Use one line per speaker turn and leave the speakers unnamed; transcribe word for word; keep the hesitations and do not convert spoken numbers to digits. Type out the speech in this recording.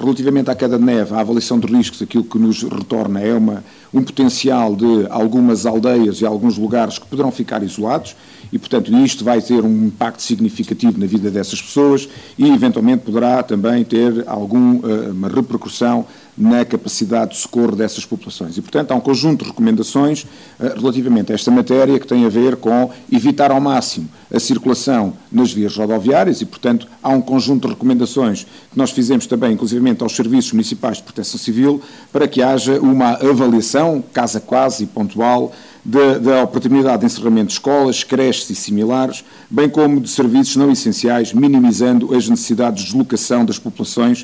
Relativamente à queda de neve, a avaliação de riscos, aquilo que nos retorna é uma, um potencial de algumas aldeias e alguns lugares que poderão ficar isolados e, portanto, isto vai ter um impacto significativo na vida dessas pessoas e, eventualmente, poderá também ter alguma repercussão na capacidade de socorro dessas populações. E, portanto, há um conjunto de recomendações uh, relativamente a esta matéria que tem a ver com evitar ao máximo a circulação nas vias rodoviárias e, portanto, há um conjunto de recomendações que nós fizemos também, inclusivamente aos Serviços Municipais de Proteção Civil, para que haja uma avaliação, caso a caso e pontual, da, da oportunidade de encerramento de escolas, creches e similares, bem como de serviços não essenciais, minimizando as necessidades de deslocação das populações